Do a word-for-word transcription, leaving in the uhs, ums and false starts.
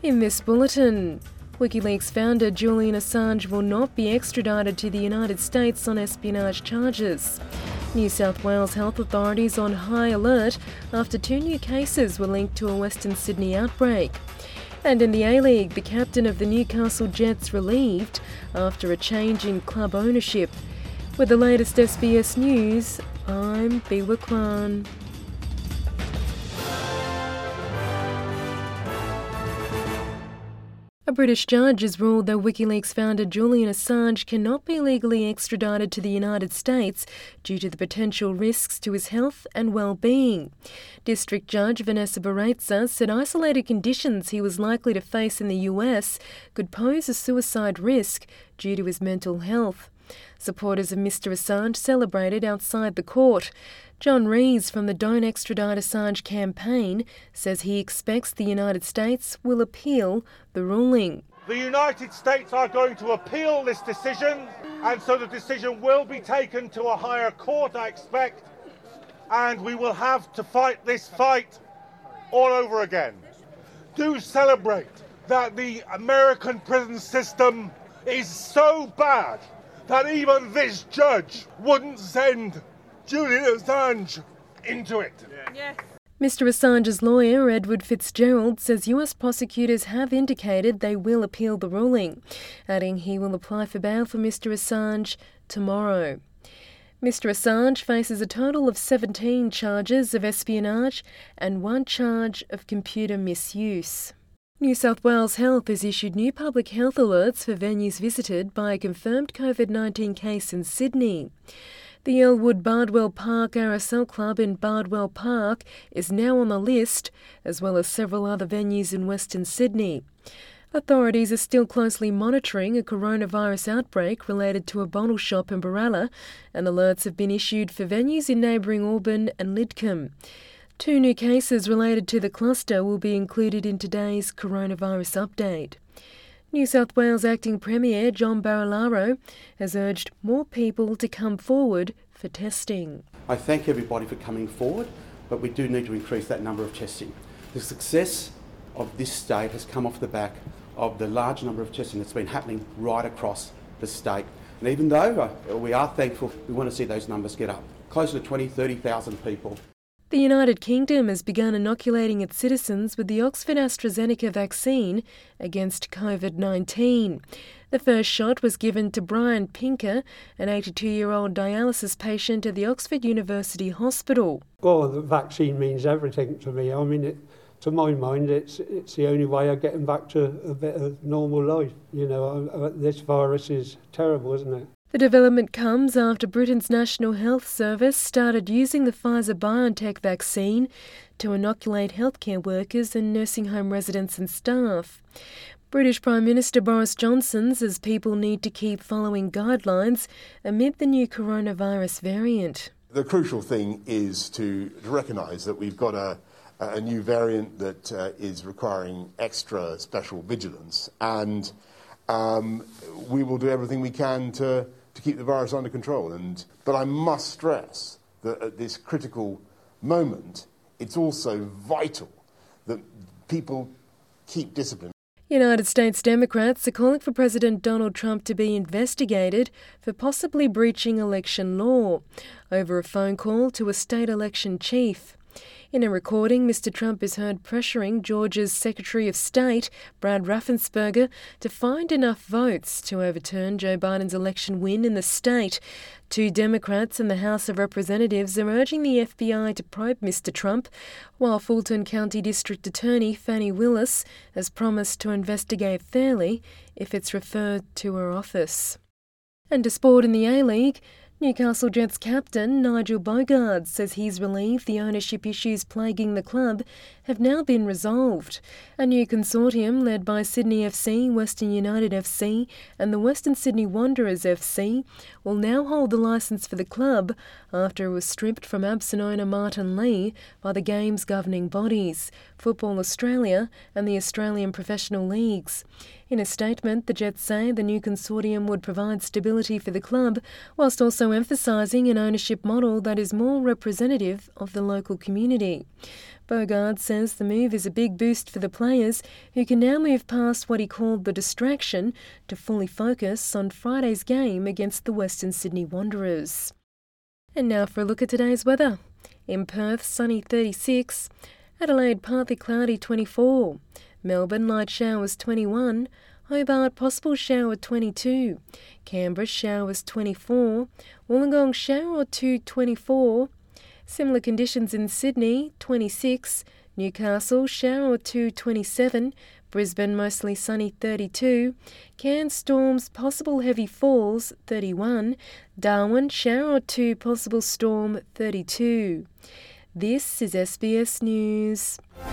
In this bulletin, WikiLeaks founder Julian Assange will not be extradited to the United States on espionage charges. New South Wales health authorities on high alert after two new cases were linked to a Western Sydney outbreak. And in the A-League, the captain of the Newcastle Jets relieved after a change in club ownership. With the latest S B S News, I'm Biwa Kwan. A British judge has ruled that WikiLeaks founder Julian Assange cannot be legally extradited to the United States due to the potential risks to his health and well-being. District Judge Vanessa Baraitser said isolated conditions he was likely to face in the U S could pose a suicide risk due to his mental health. Supporters of Mister Assange celebrated outside the court. John Rees from the Don't Extradite Assange campaign says he expects the United States will appeal the ruling. The United States are going to appeal this decision, and so the decision will be taken to a higher court, I expect, and we will have to fight this fight all over again. Do celebrate that the American prison system is so bad that even this judge wouldn't send Julian Assange into it. Yes. Mister Assange's lawyer, Edward Fitzgerald, says U S prosecutors have indicated they will appeal the ruling, adding he will apply for bail for Mister Assange tomorrow. Mister Assange faces a total of seventeen charges of espionage and one charge of computer misuse. New South Wales Health has issued new public health alerts for venues visited by a confirmed COVID nineteen case in Sydney. The Elwood Bardwell Park R S L Club in Bardwell Park is now on the list, as well as several other venues in Western Sydney. Authorities are still closely monitoring a coronavirus outbreak related to a bottle shop in Baralla, and alerts have been issued for venues in neighbouring Auburn and Lidcombe. Two new cases related to the cluster will be included in today's coronavirus update. New South Wales Acting Premier John Barilaro has urged more people to come forward for testing. I thank everybody for coming forward, but we do need to increase that number of testing. The success of this state has come off the back of the large number of testing that's been happening right across the state. And even though we are thankful, we want to see those numbers get up, closer to twenty, thirty thousand people. The United Kingdom has begun inoculating its citizens with the Oxford AstraZeneca vaccine against COVID nineteen. The first shot was given to Brian Pinker, an eighty-two-year-old dialysis patient at the Oxford University Hospital. Well, the vaccine means everything to me. I mean, it, to my mind, it's it's the only way of getting back to a bit of normal life. You know, this virus is terrible, isn't it? The development comes after Britain's National Health Service started using the Pfizer-BioNTech vaccine to inoculate healthcare workers and nursing home residents and staff. British Prime Minister Boris Johnson says people need to keep following guidelines amid the new coronavirus variant. The crucial thing is to recognise that we've got a, a new variant that uh, is requiring extra special vigilance, and um, we will do everything we can to to keep the virus under control. And but I must stress that at this critical moment, it's also vital that people keep discipline. United States Democrats are calling for President Donald Trump to be investigated for possibly breaching election law over a phone call to a state election chief. In a recording, Mister Trump is heard pressuring Georgia's Secretary of State, Brad Raffensperger, to find enough votes to overturn Joe Biden's election win in the state. Two Democrats in the House of Representatives are urging the F B I to probe Mister Trump, while Fulton County District Attorney Fannie Willis has promised to investigate fairly if it's referred to her office. And to sport in the A-League, Newcastle Jets captain Nigel Bogarde says he's relieved the ownership issues plaguing the club have now been resolved. A new consortium led by Sydney F C, Western United F C and the Western Sydney Wanderers F C will now hold the licence for the club after it was stripped from absent owner Martin Lee by the game's governing bodies, Football Australia and the Australian Professional Leagues. In a statement, the Jets say the new consortium would provide stability for the club, whilst also emphasising an ownership model that is more representative of the local community. Bogard says the move is a big boost for the players, who can now move past what he called the distraction to fully focus on Friday's game against the Western Sydney Wanderers. And now for a look at today's weather. In Perth, sunny thirty-six, Adelaide partly cloudy twenty-four, Melbourne light showers twenty-one, Hobart possible shower twenty-two, Canberra showers twenty-four, Wollongong shower or two twenty-four, similar conditions in Sydney twenty-six, Newcastle shower or two twenty-seven, Brisbane mostly sunny thirty-two, Cairns storms possible heavy falls thirty-one, Darwin shower or two possible storm thirty-two. This is S B S News.